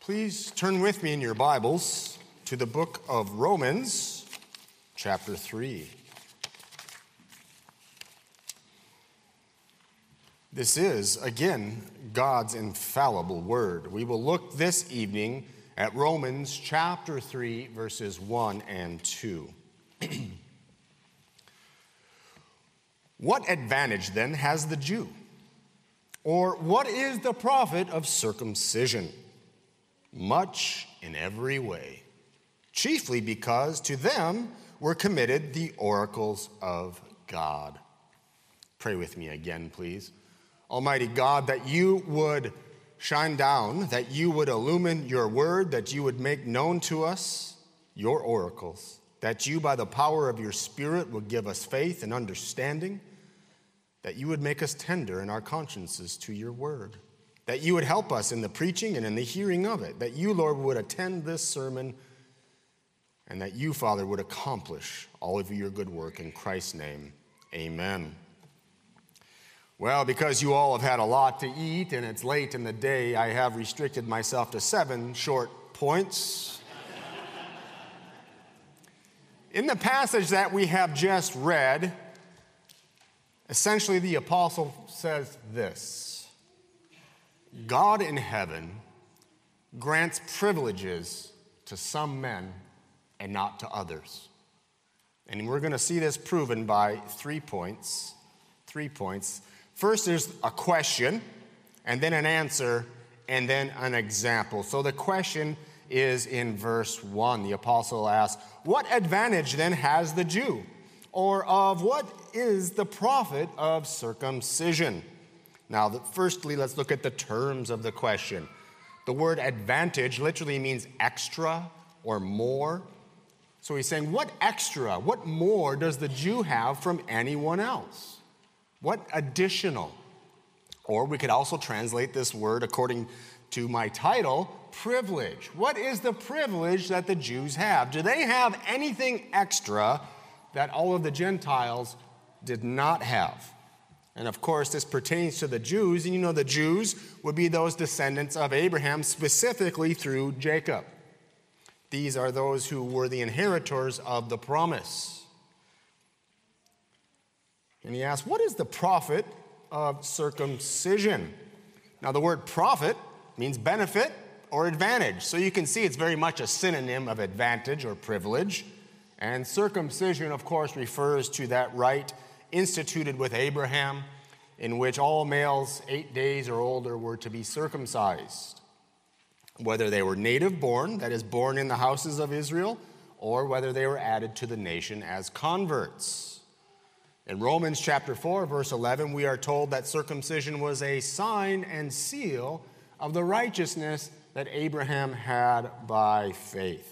Please turn with me in your Bibles to the book of Romans, chapter 3. This is, again, God's infallible word. We will look this evening at Romans chapter 3, verses 1 and 2. What advantage then has the Jew? Or what is the profit of circumcision? Much in every way, chiefly because to them were committed the oracles of God. Pray with me again, please. Almighty God, that you would shine down, that you would illumine your word, that you would make known to us your oracles, that you, by the power of your Spirit, would give us faith and understanding, that you would make us tender in our consciences to your word, that you would help us in the preaching and in the hearing of it, that you, Lord, would attend this sermon, and that you, Father, would accomplish all of your good work in Christ's name. Amen. Well, because you all have had a lot to eat and it's late in the day, I have restricted myself to 7 short points. In the passage that we have just read, essentially the apostle says this: God in heaven grants privileges to some men and not to others. And we're going to see this proven by 3 points. 3 points. First, there's a question, and then an answer, and then an example. So the question is in verse 1. The apostle asks, "What advantage then has the Jew? Or of what is the profit of circumcision?" Now, firstly, let's look at the terms of the question. The word advantage literally means extra or more. So he's saying, what extra, what more does the Jew have from anyone else? What additional? Or we could also translate this word, according to my title, privilege. What is the privilege that the Jews have? Do they have anything extra that all of the Gentiles did not have? And of course, this pertains to the Jews. And you know, the Jews would be those descendants of Abraham, specifically through Jacob. These are those who were the inheritors of the promise. And he asks, what is the profit of circumcision? Now, the word profit means benefit or advantage. So you can see it's very much a synonym of advantage or privilege. And circumcision, of course, refers to that rite instituted with Abraham, in which all males 8 days or older were to be circumcised, whether they were native born, that is, born in the houses of Israel, or whether they were added to the nation as converts. In Romans chapter 4, verse 11, we are told that circumcision was a sign and seal of the righteousness that Abraham had by faith.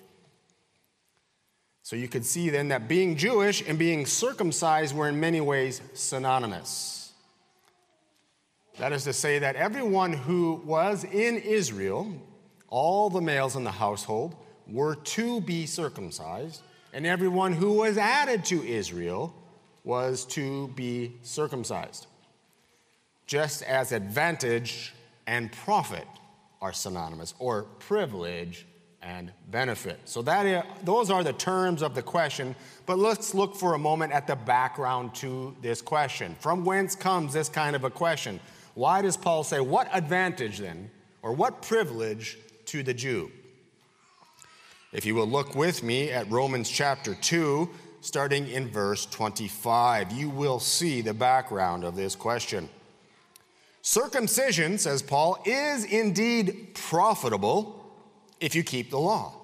So you could see then that being Jewish and being circumcised were in many ways synonymous. That is to say that everyone who was in Israel, all the males in the household, were to be circumcised, and everyone who was added to Israel was to be circumcised. Just as advantage and profit are synonymous, or privilege and benefit. So those are the terms of the question, but let's look for a moment at the background to this question. From whence comes this kind of a question? Why does Paul say, what advantage then, or what privilege to the Jew? If you will look with me at Romans chapter 2, starting in verse 25, you will see the background of this question. Circumcision, says Paul, is indeed profitable if you keep the law.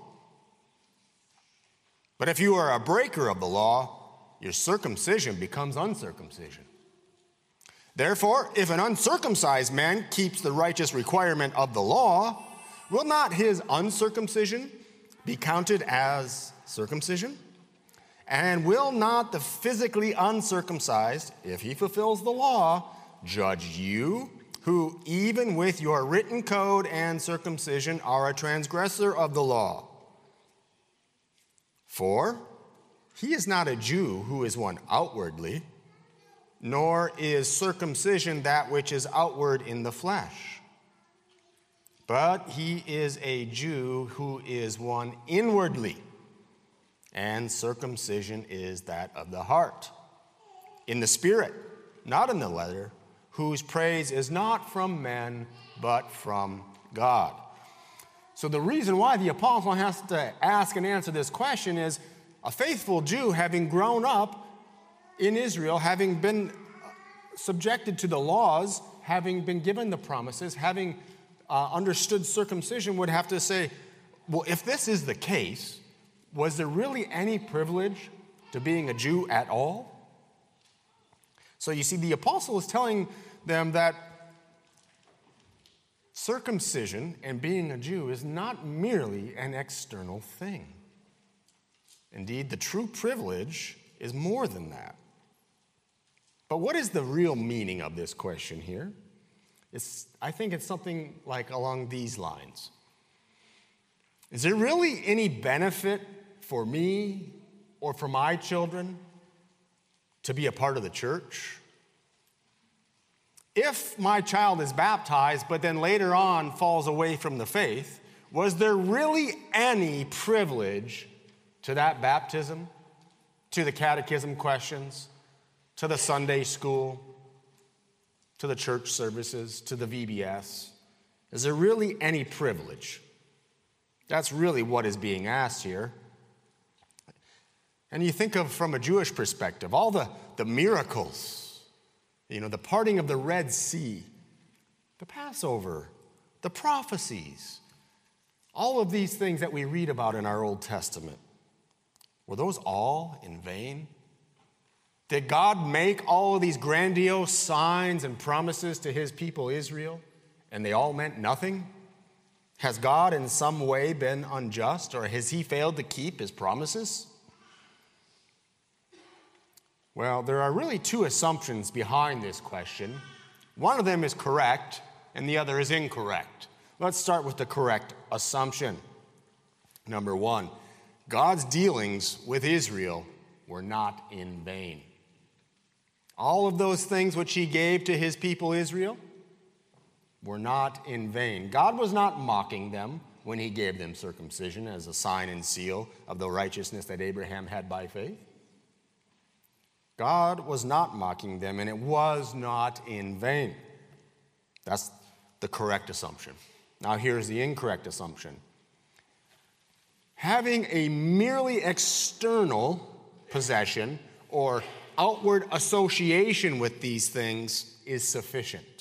But if you are a breaker of the law, your circumcision becomes uncircumcision. Therefore, if an uncircumcised man keeps the righteous requirement of the law, will not his uncircumcision be counted as circumcision? And will not the physically uncircumcised, if he fulfills the law, judge you, who even with your written code and circumcision are a transgressor of the law? For he is not a Jew who is one outwardly, nor is circumcision that which is outward in the flesh. but he is a Jew who is one inwardly, and circumcision is that of the heart, in the spirit, not in the letter, whose praise is not from men, but from God. So the reason why the apostle has to ask and answer this question is a faithful Jew, having grown up in Israel, having been subjected to the laws, having been given the promises, having understood circumcision, would have to say, well, if this is the case, was there really any privilege to being a Jew at all? So you see, the apostle is telling them that circumcision and being a Jew is not merely an external thing. Indeed, the true privilege is more than that. But what is the real meaning of this question here? I think it's something like along these lines. Is there really any benefit for me or for my children to be a part of the church? If my child is baptized, but then later on falls away from the faith, was there really any privilege to that baptism, to the catechism questions, to the Sunday school, to the church services, to the VBS? Is there really any privilege? That's really what is being asked here. And you think of, from a Jewish perspective, all the miracles, the parting of the Red Sea, the Passover, the prophecies, all of these things that we read about in our Old Testament. Were those all in vain? Did God make all of these grandiose signs and promises to his people Israel, and they all meant nothing? Has God in some way been unjust, or has he failed to keep his promises? Well, there are really two assumptions behind this question. One of them is correct, and the other is incorrect. Let's start with the correct assumption. Number one, God's dealings with Israel were not in vain. All of those things which he gave to his people Israel were not in vain. God was not mocking them when he gave them circumcision as a sign and seal of the righteousness that Abraham had by faith. God was not mocking them, and it was not in vain. That's the correct assumption. Now here's the incorrect assumption. Having a merely external possession or outward association with these things is sufficient.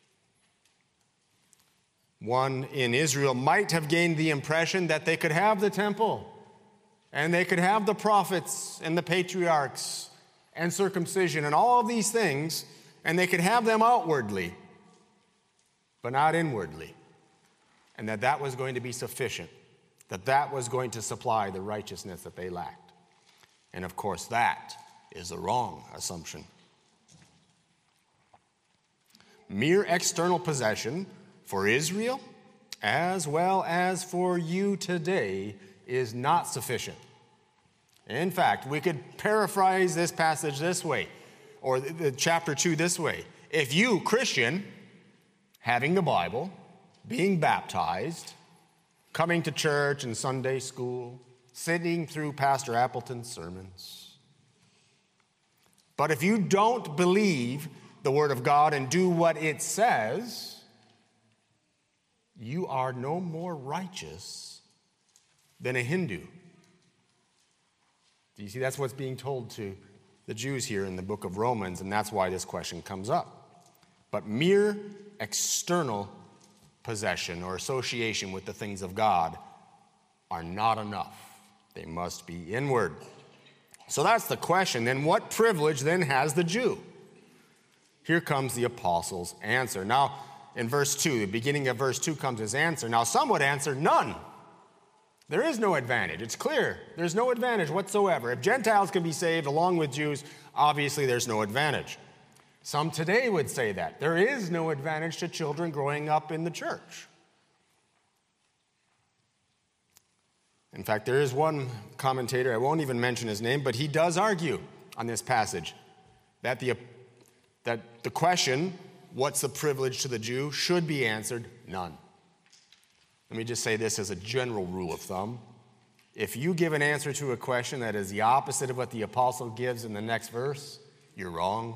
One in Israel might have gained the impression that they could have the temple, and they could have the prophets and the patriarchs and circumcision and all of these things, and they could have them outwardly, but not inwardly, and that was going to be sufficient, that was going to supply the righteousness that they lacked. And of course, that is a wrong assumption. Mere external possession for Israel, as well as for you today, is not sufficient. In fact, we could paraphrase this passage this way, or the chapter 2 this way. If you, Christian, having the Bible, being baptized, coming to church and Sunday school, sitting through Pastor Appleton's sermons, but if you don't believe the Word of God and do what it says, you are no more righteous than a Hindu. Do you see? That's what's being told to the Jews here in the book of Romans, and that's why this question comes up. But mere external possession or association with the things of God are not enough. They must be inward. So that's the question. Then what privilege then has the Jew? Here comes the apostle's answer. Now, in verse 2, the beginning of verse 2 comes his answer. Now, some would answer, none. There is no advantage. It's clear. There's no advantage whatsoever. If Gentiles can be saved along with Jews, obviously there's no advantage. Some today would say that. There is no advantage to children growing up in the church. In fact, there is one commentator, I won't even mention his name, but he does argue on this passage that the question, what's the privilege to the Jew, should be answered, none. Let me just say this as a general rule of thumb. If you give an answer to a question that is the opposite of what the apostle gives in the next verse, you're wrong.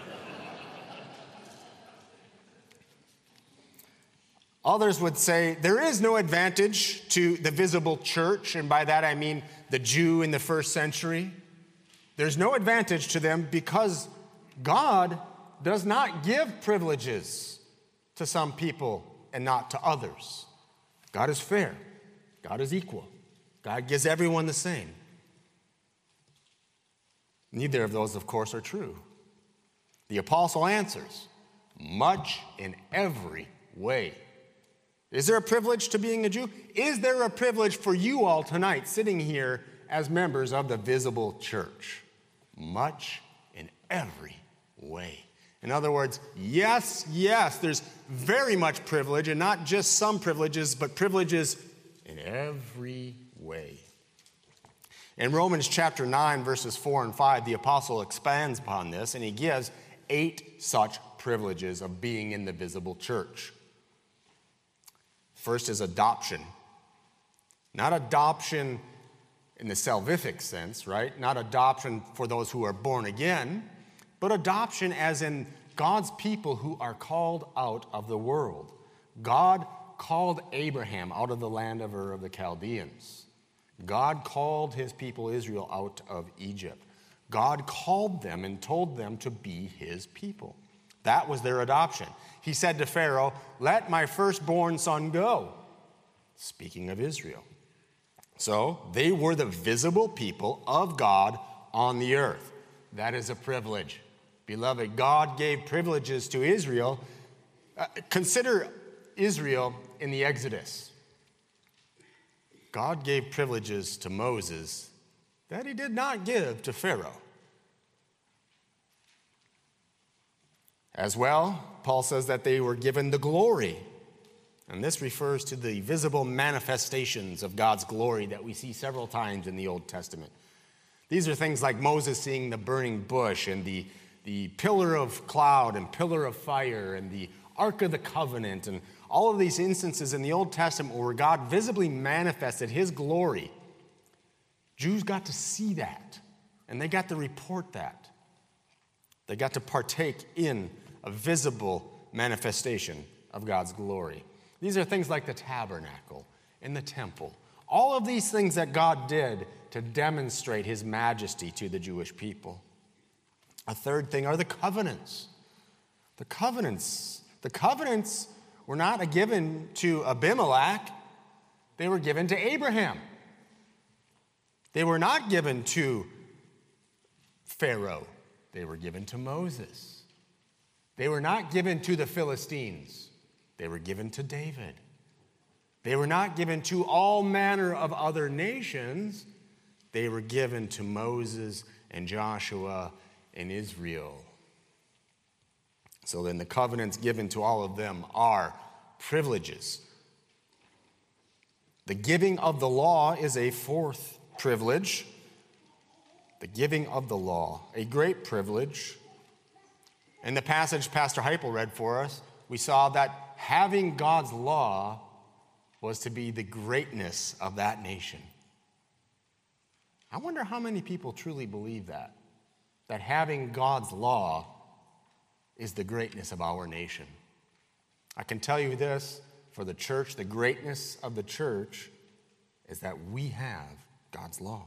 Others would say there is no advantage to the visible church, and by that I mean the Jew in the first century. There's no advantage to them because God does not give privileges to some people and not to others. God is fair. God is equal. God gives everyone the same. Neither of those, of course, are true. The apostle answers, much in every way. Is there a privilege to being a Jew? Is there a privilege for you all tonight sitting here as members of the visible church? Much in every way. In other words, yes, there's very much privilege, and not just some privileges, but privileges in every way. In Romans chapter 9, verses 4 and 5, the apostle expands upon this, and he gives 8 such privileges of being in the visible church. First is adoption. Not adoption in the salvific sense, right? Not adoption for those who are born again, but adoption as in God's people who are called out of the world. God called Abraham out of the land of Ur of the Chaldeans. God called his people Israel out of Egypt. God called them and told them to be his people. That was their adoption. He said to Pharaoh, "Let my firstborn son go." Speaking of Israel. So they were the visible people of God on the earth. That is a privilege. Beloved, God gave privileges to Israel. Consider Israel in the Exodus. God gave privileges to Moses that he did not give to Pharaoh. As well, Paul says that they were given the glory. And this refers to the visible manifestations of God's glory that we see several times in the Old Testament. These are things like Moses seeing the burning bush and the pillar of cloud and pillar of fire and the Ark of the Covenant and all of these instances in the Old Testament where God visibly manifested his glory. Jews got to see that, and they got to report that. They got to partake in a visible manifestation of God's glory. These are things like the tabernacle and the temple. All of these things that God did to demonstrate his majesty to the Jewish people. A third thing are the covenants. The covenants were not given to Abimelech. They were given to Abraham. They were not given to Pharaoh. They were given to Moses. They were not given to the Philistines. They were given to David. They were not given to all manner of other nations. They were given to Moses and Joshua and Israel. So then the covenants given to all of them are privileges. The giving of the law is a fourth privilege. The giving of the law, a great privilege. In the passage Pastor Heipel read for us, we saw that having God's law was to be the greatness of that nation. I wonder how many people truly believe that having God's law is the greatness of our nation. I can tell you this, for the church, the greatness of the church is that we have God's law.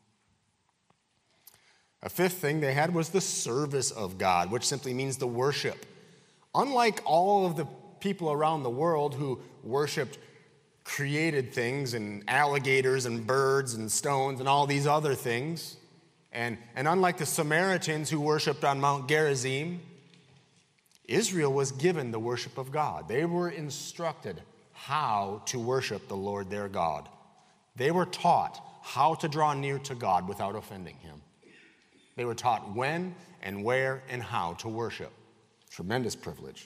A fifth thing they had was the service of God, which simply means the worship. Unlike all of the people around the world who worshiped created things and alligators and birds and stones and all these other things, and unlike the Samaritans who worshiped on Mount Gerizim, Israel was given the worship of God. They were instructed how to worship the Lord their God. They were taught how to draw near to God without offending him. They were taught when and where and how to worship. Tremendous privilege.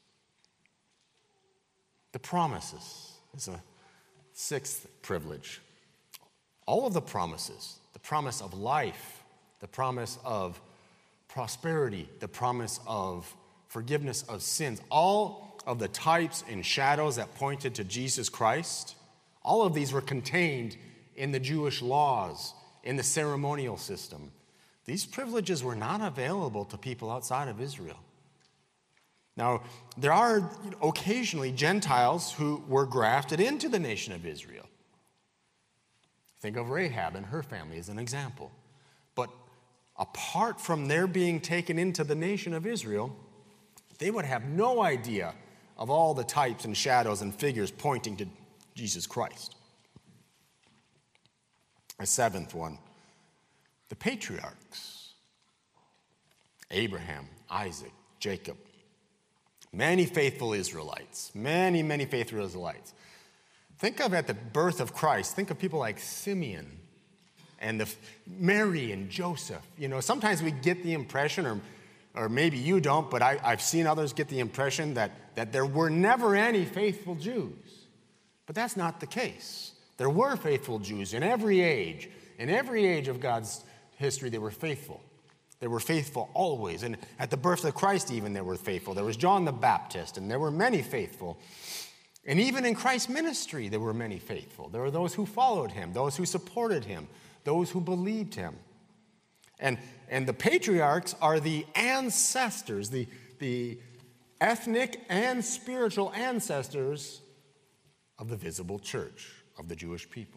The promises is a sixth privilege. All of the promises, the promise of life, the promise of prosperity, the promise of forgiveness of sins, all of the types and shadows that pointed to Jesus Christ, all of these were contained in the Jewish laws, in the ceremonial system. These privileges were not available to people outside of Israel. Now, there are occasionally Gentiles who were grafted into the nation of Israel. Think of Rahab and her family as an example. But apart from their being taken into the nation of Israel, they would have no idea of all the types and shadows and figures pointing to Jesus Christ. A seventh one, the patriarchs. Abraham, Isaac, Jacob. Many faithful Israelites. Many faithful Israelites. Think of at the birth of Christ, think of people like Simeon and Mary and Joseph. Sometimes we get the impression, or maybe you don't, but I've seen others get the impression that there were never any faithful Jews. But that's not the case. There were faithful Jews in every age. In every age of God's history, they were faithful. They were faithful always. And at the birth of Christ even, they were faithful. There was John the Baptist, and there were many faithful. And even in Christ's ministry, there were many faithful. There were those who followed him, those who supported him, those who believed him. And the patriarchs are the ancestors, the ethnic and spiritual ancestors of the visible church, of the Jewish people.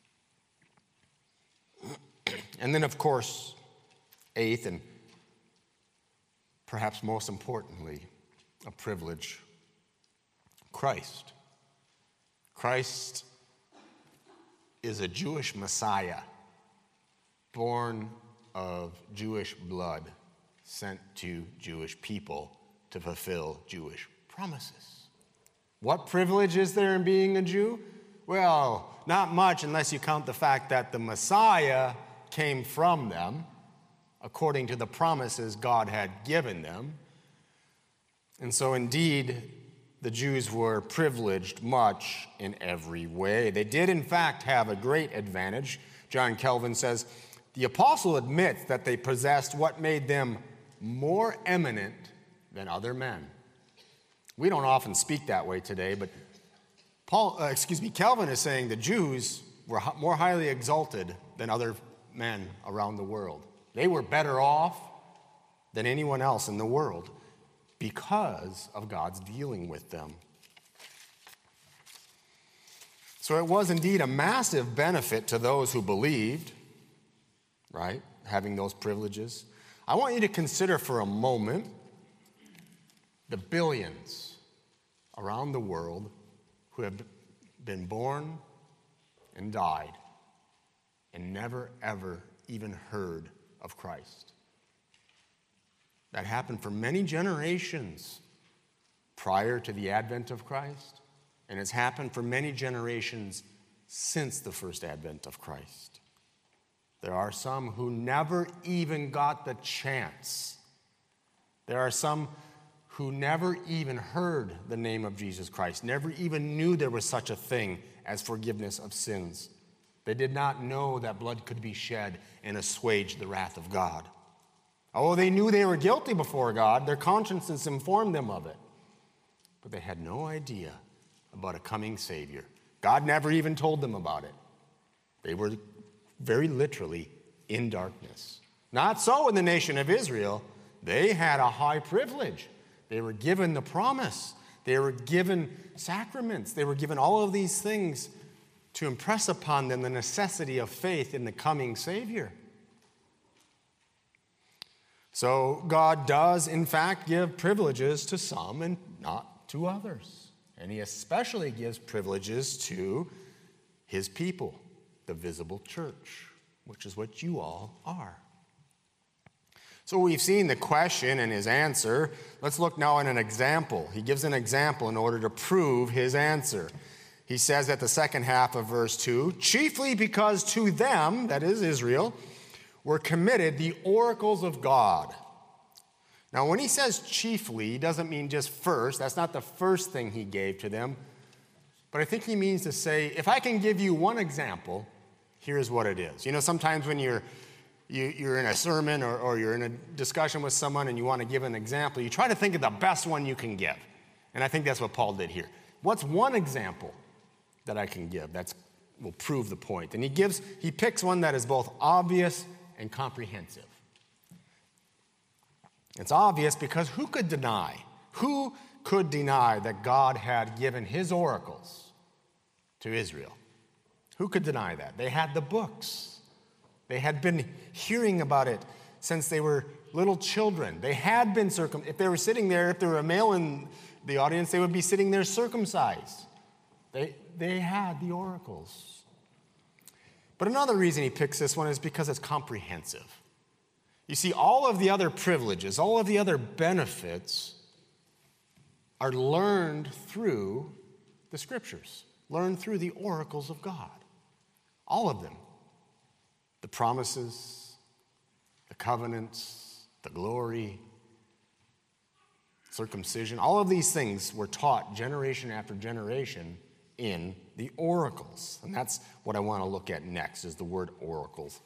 And then, of course, eighth, and perhaps most importantly, a privilege, Christ. Christ is a Jewish Messiah, born of Jewish blood, sent to Jewish people to fulfill Jewish promises. What privilege is there in being a Jew? Well, not much unless you count the fact that the Messiah came from them, according to the promises God had given them. And so indeed, the Jews were privileged much in every way. They did, in fact, have a great advantage. John Calvin says, the apostle admits that they possessed what made them more eminent than other men. We don't often speak that way today, but Calvin is saying the Jews were more highly exalted than other men around the world. They were better off than anyone else in the world because of God's dealing with them. So it was indeed a massive benefit to those who believed, right, having those privileges. I want you to consider for a moment the billions around the world who have been born and died and never, ever even heard of Christ. That happened for many generations prior to the advent of Christ, and it's happened for many generations since the first advent of Christ. There are some who never even got the chance. There are some who never even heard the name of Jesus Christ, never even knew there was such a thing as forgiveness of sins. They did not know that blood could be shed and assuage the wrath of God. Oh, they knew they were guilty before God. Their consciences informed them of it. But they had no idea about a coming Savior. God never even told them about it. They were very literally in darkness. Not so in the nation of Israel. They had a high privilege. They were given the promise. They were given sacraments. They were given all of these things to impress upon them the necessity of faith in the coming Savior. So God does, in fact, give privileges to some and not to others. And he especially gives privileges to his people, the visible church, which is what you all are. So we've seen the question and his answer. Let's look now at an example. He gives an example in order to prove his answer. He says at the second half of verse 2, chiefly because to them, that is Israel, were committed the oracles of God. Now, when he says chiefly, he doesn't mean just first. That's not the first thing he gave to them. But I think he means to say, if I can give you one example, here's what it is. You know, sometimes when you're in a sermon or you're in a discussion with someone and you want to give an example, you try to think of the best one you can give. And I think that's what Paul did here. What's one example that I can give that will prove the point? And he picks one that is both obvious and comprehensive. It's obvious because who could deny that God had given his oracles to Israel? Who could deny that? They had the books. They had been hearing about it since they were little children. They had been circumcised. If they were sitting there, if there were a male in the audience, they would be sitting there circumcised. They had the oracles. But another reason he picks this one is because it's comprehensive. You see, all of the other privileges, all of the other benefits are learned through the Scriptures, learned through the oracles of God. All of them. The promises, the covenants, the glory, circumcision, all of these things were taught generation after generation in the oracles. And that's what I want to look at next, is the word oracles.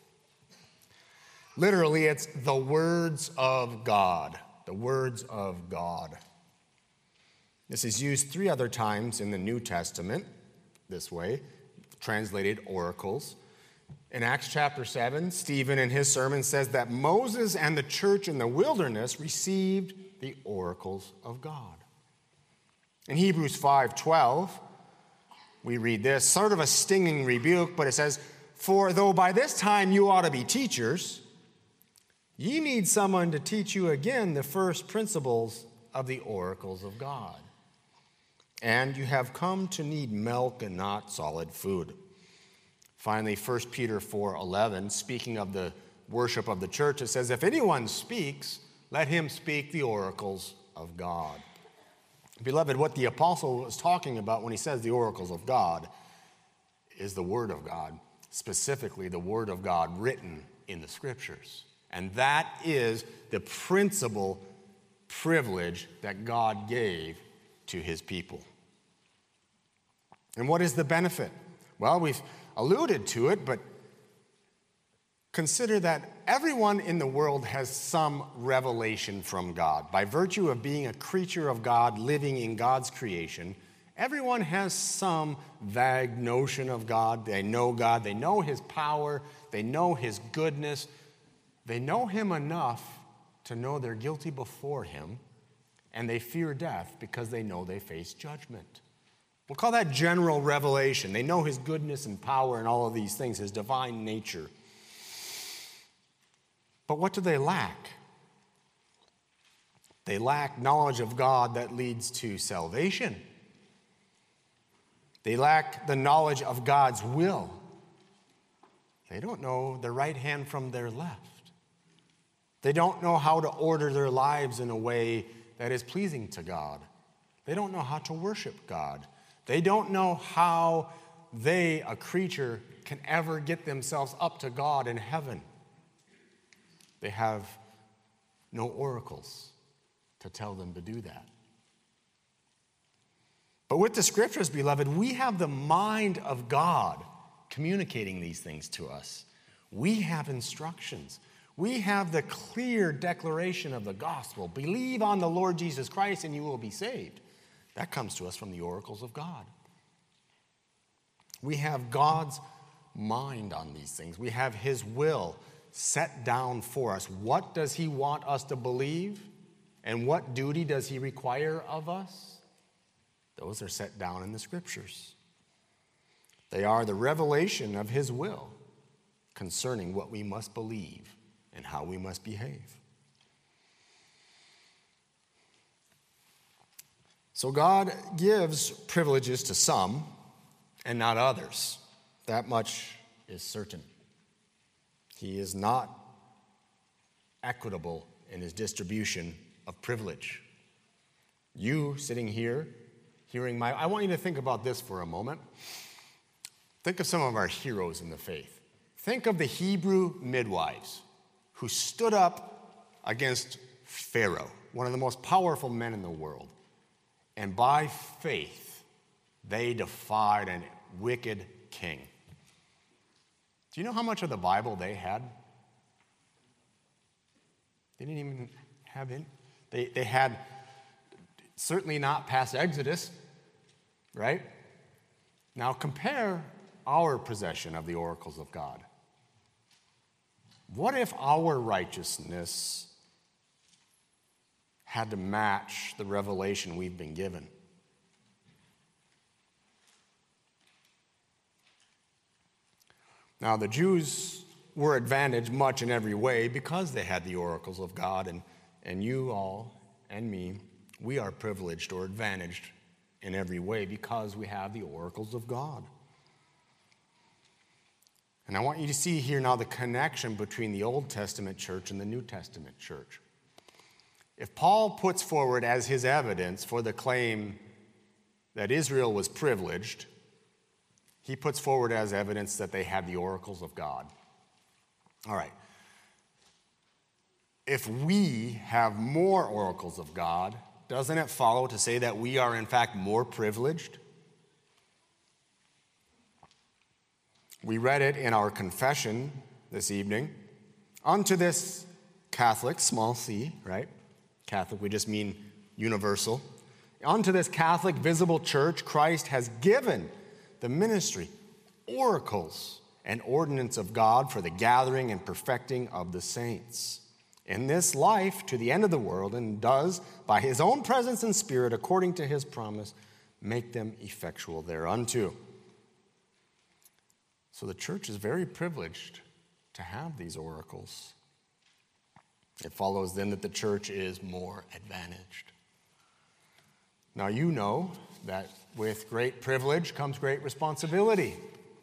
Literally, it's the words of God. The words of God. This is used 3 other times in the New Testament this way, translated oracles. In Acts chapter 7, Stephen in his sermon says that Moses and the church in the wilderness received the oracles of God. In Hebrews 5:12, we read this, sort of a stinging rebuke, but it says, "For though by this time you ought to be teachers, ye need someone to teach you again the first principles of the oracles of God. And you have come to need milk and not solid food." Finally, 1 Peter 4:11, speaking of the worship of the church, it says, "If anyone speaks, let him speak the oracles of God." Beloved, what the apostle was talking about when he says the oracles of God is the Word of God, specifically the Word of God written in the Scriptures. And that is the principal privilege that God gave to his people. And what is the benefit? Well, we've alluded to it, but consider that everyone in the world has some revelation from God. By virtue of being a creature of God, living in God's creation, everyone has some vague notion of God. They know his power, they know his goodness, they know him enough to know they're guilty before him, and they fear death because they know they face judgment. We'll call that general revelation. They know his goodness and power and all of these things, his divine nature. But what do they lack? They lack knowledge of God that leads to salvation. They lack the knowledge of God's will. They don't know their right hand from their left. They don't know how to order their lives in a way that is pleasing to God. They don't know how to worship God. They don't know how they, a creature, can ever get themselves up to God in heaven. They have no oracles to tell them to do that. But with the Scriptures, beloved, we have the mind of God communicating these things to us. We have instructions. We have the clear declaration of the gospel. Believe on the Lord Jesus Christ and you will be saved. That comes to us from the oracles of God. We have God's mind on these things. We have his will set down for us. What does he want us to believe? And what duty does he require of us? Those are set down in the Scriptures. They are the revelation of his will concerning what we must believe and how we must behave. So God gives privileges to some and not others. That much is certain. He is not equitable in his distribution of privilege. You sitting here, I want you to think about this for a moment. Think of some of our heroes in the faith. Think of the Hebrew midwives who stood up against Pharaoh, one of the most powerful men in the world. And by faith, they defied a wicked king. Do you know how much of the Bible they had? They didn't even have it. They had Certainly not past Exodus, right? Now compare our possession of the oracles of God. What if our righteousness had to match the revelation we've been given? Now, the Jews were advantaged much in every way because they had the oracles of God, and you all and me, we are privileged or advantaged in every way because we have the oracles of God. And I want you to see here now the connection between the Old Testament church and the New Testament church. If Paul puts forward as his evidence for the claim that Israel was privileged, he puts forward as evidence that they had the oracles of God. All right. If we have more oracles of God, doesn't it follow to say that we are in fact more privileged? We read it in our confession this evening. Unto this Catholic, small c, right? Catholic, we just mean universal. Unto this Catholic visible church, Christ has given the ministry, oracles, and ordinance of God for the gathering and perfecting of the saints in this life to the end of the world, and does, by his own presence and spirit, according to his promise, make them effectual thereunto. So the church is very privileged to have these oracles. It follows then that the church is more advantaged. Now you know that with great privilege comes great responsibility.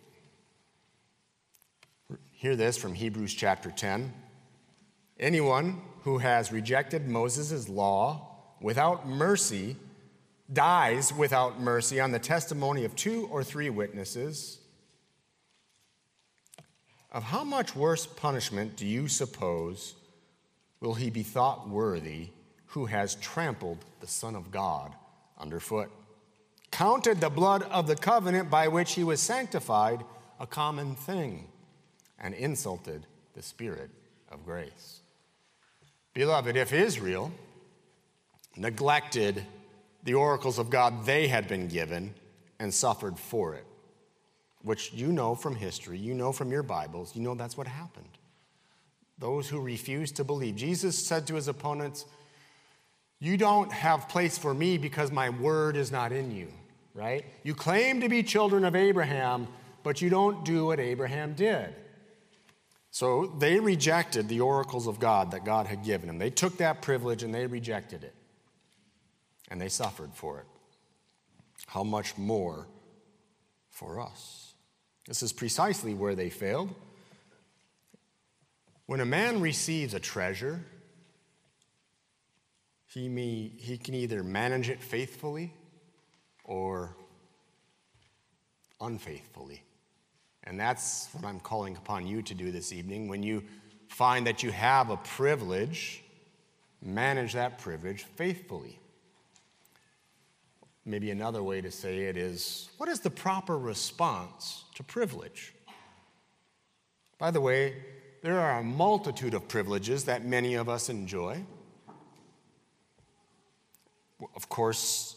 Hear this from Hebrews chapter 10. Anyone who has rejected Moses' law without mercy dies without mercy on the testimony of 2 or 3 witnesses. Of how much worse punishment do you suppose will he be thought worthy who has trampled the Son of God underfoot, counted the blood of the covenant by which he was sanctified a common thing, and insulted the Spirit of grace? Beloved, if Israel neglected the oracles of God they had been given and suffered for it, which you know from history, you know from your Bibles, you know that's what happened. Those who refused to believe. Jesus said to his opponents, you don't have place for me because my word is not in you, right? You claim to be children of Abraham, but you don't do what Abraham did. So they rejected the oracles of God that God had given them. They took that privilege and they rejected it. And they suffered for it. How much more for us? This is precisely where they failed. When a man receives a treasure, he can either manage it faithfully or unfaithfully. And that's what I'm calling upon you to do this evening. When you find that you have a privilege, manage that privilege faithfully. Maybe another way to say it is, what is the proper response to privilege? By the way, there are a multitude of privileges that many of us enjoy. Of course,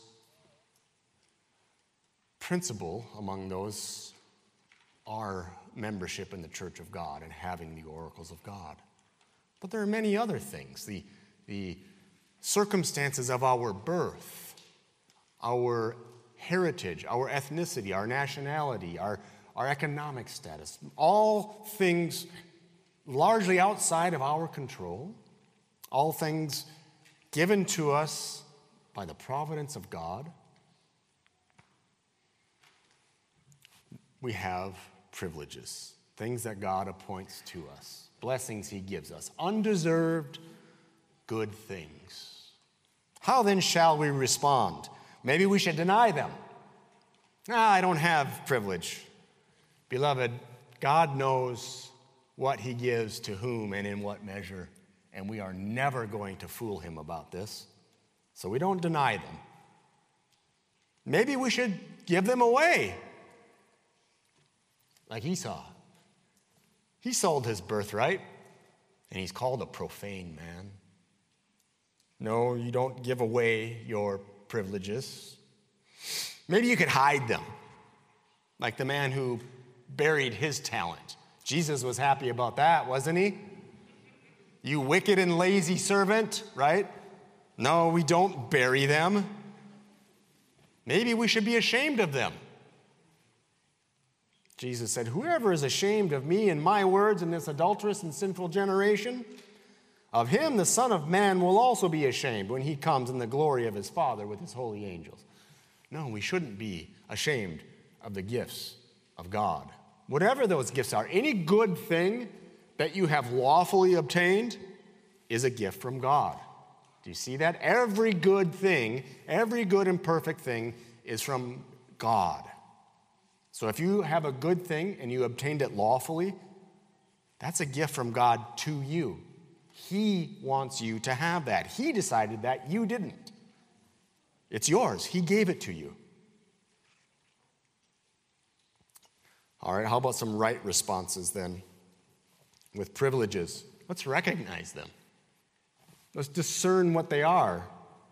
principal among those are membership in the Church of God and having the oracles of God. But there are many other things. The circumstances of our birth, our heritage, our ethnicity, our nationality, our economic status, all things largely outside of our control, all things given to us by the providence of God. We have privileges, things that God appoints to us, blessings he gives us, undeserved good things. How then shall we respond? Maybe we should deny them. I don't have privilege. Beloved, God knows what he gives to whom and in what measure, and we are never going to fool him about this. So we don't deny them. Maybe we should give them away. Like Esau. He sold his birthright, and he's called a profane man. No, you don't give away your privileges. Maybe you could hide them, like the man who buried his talent. Jesus was happy about that, wasn't he? You wicked and lazy servant, right? No, we don't bury them. Maybe we should be ashamed of them. Jesus said, "Whoever is ashamed of me and my words in this adulterous and sinful generation, of him the Son of Man will also be ashamed when he comes in the glory of his Father with his holy angels." No, we shouldn't be ashamed of the gifts of God. Whatever those gifts are, any good thing that you have lawfully obtained is a gift from God. Do you see that? Every good thing, every good and perfect thing is from God. So if you have a good thing and you obtained it lawfully, that's a gift from God to you. He wants you to have that. He decided that, you didn't. It's yours. He gave it to you. All right, how about some right responses then? With privileges, let's recognize them. Let's discern what they are.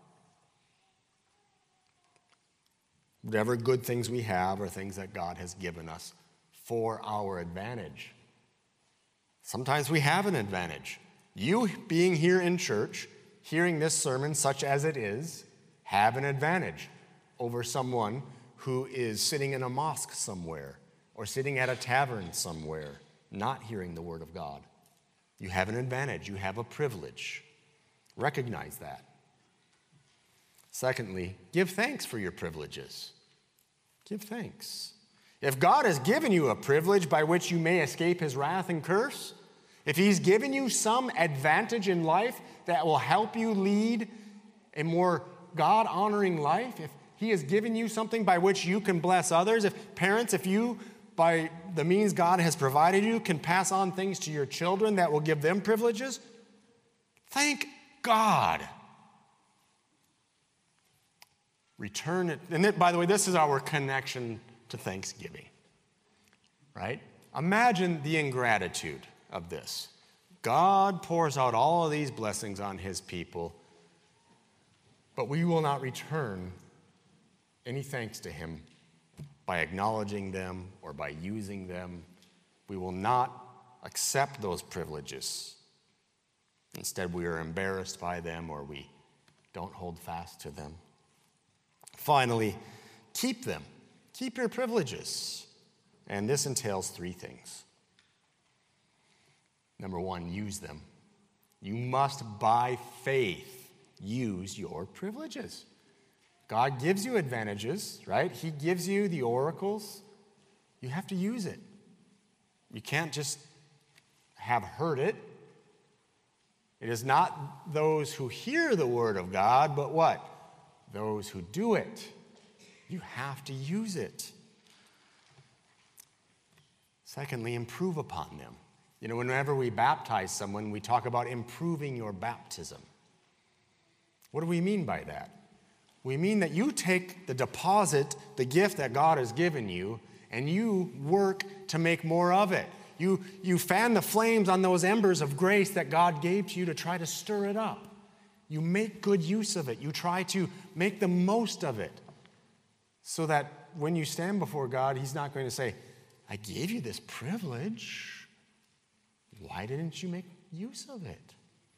Whatever good things we have are things that God has given us for our advantage. Sometimes we have an advantage. You being here in church, hearing this sermon such as it is, have an advantage over someone who is sitting in a mosque somewhere or sitting at a tavern somewhere, not hearing the word of God. You have an advantage. You have a privilege. Recognize that. Secondly, give thanks for your privileges. Give thanks. If God has given you a privilege by which you may escape his wrath and curse, if he's given you some advantage in life that will help you lead a more God-honoring life, if he has given you something by which you can bless others, if parents, if you, by the means God has provided you, can pass on things to your children that will give them privileges, thank God. Return it. And then, by the way, this is our connection to Thanksgiving, right? Imagine the ingratitude of this. God pours out all of these blessings on his people, but we will not return any thanks to him by acknowledging them or by using them. We will not accept those privileges. Instead, we are embarrassed by them or we don't hold fast to them. Finally, keep them. Keep your privileges. And this entails three things. Number one, use them. You must, by faith, use your privileges. God gives you advantages, right? He gives you the oracles. You have to use it. You can't just have heard it. It is not those who hear the word of God, but what? Those who do it. You have to use it. Secondly, improve upon them. You know, whenever we baptize someone, we talk about improving your baptism. What do we mean by that? We mean that you take the deposit, the gift that God has given you, and you work to make more of it. You fan the flames on those embers of grace that God gave to you to try to stir it up. You make good use of it. You try to make the most of it so that when you stand before God, he's not going to say, I gave you this privilege. Why didn't you make use of it?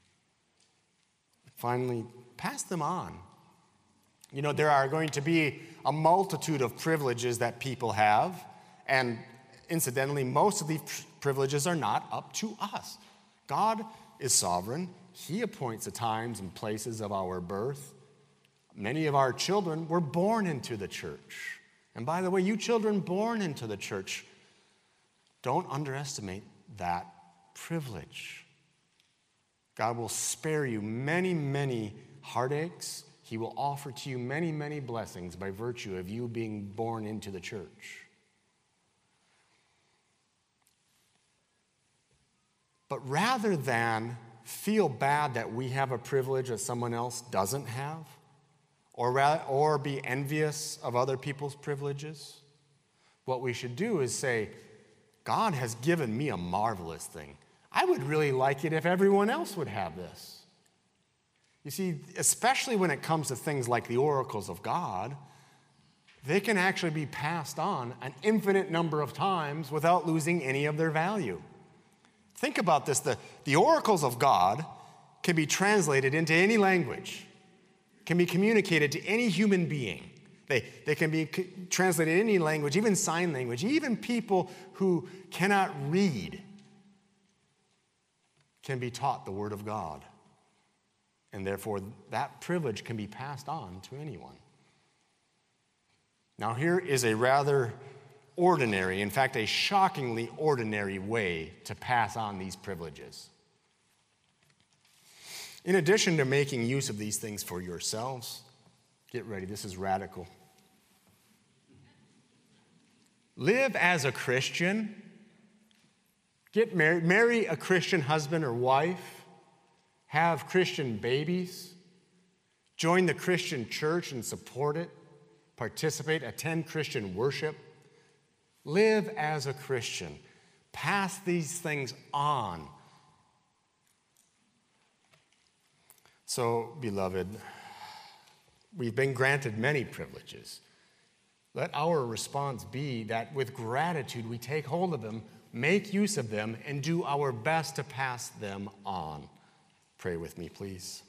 Finally, pass them on. You know, there are going to be a multitude of privileges that people have, and incidentally, most of these privileges are not up to us. God is sovereign. He appoints the times and places of our birth. Many of our children were born into the church. And by the way, you children born into the church, don't underestimate that privilege. God will spare you many, many heartaches. He will offer to you many, many blessings by virtue of you being born into the church. But rather than feel bad that we have a privilege that someone else doesn't have, or be envious of other people's privileges, what we should do is say, God has given me a marvelous thing. I would really like it if everyone else would have this. You see, especially when it comes to things like the oracles of God, they can actually be passed on an infinite number of times without losing any of their value. Think about this. The oracles of God can be translated into any language, can be communicated to any human being. They can be translated in any language, even sign language. Even people who cannot read can be taught the Word of God. And therefore, that privilege can be passed on to anyone. Now, here is a rather ordinary, in fact, a shockingly ordinary way to pass on these privileges. In addition to making use of these things for yourselves, get ready, this is radical. Live as a Christian. Get married, marry a Christian husband or wife. Have Christian babies. Join the Christian church and support it. Participate, attend Christian worship. Live as a Christian. Pass these things on. So, beloved, we've been granted many privileges. Let our response be that with gratitude we take hold of them, make use of them, and do our best to pass them on. Pray with me, please.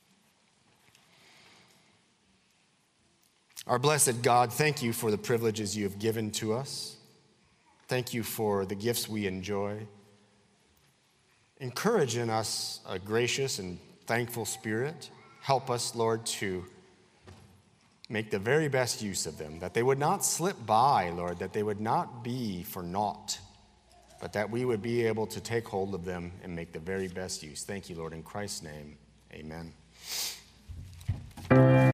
Our blessed God, thank you for the privileges you have given to us. Thank you for the gifts we enjoy. Encourage in us a gracious and thankful spirit. Help us, Lord, to make the very best use of them, that they would not slip by, Lord, that they would not be for naught, but that we would be able to take hold of them and make the very best use. Thank you, Lord, in Christ's name, amen.